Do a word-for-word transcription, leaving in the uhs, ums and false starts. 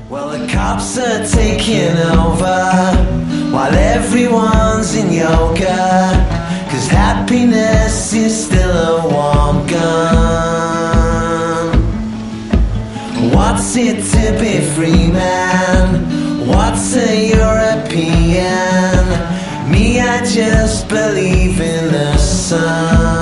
Well, the cops are taking over while everyone's in yoga, 'cause happiness is still a warm gun. What's it to be free, man? What's a European? Me, I just believe in the sun.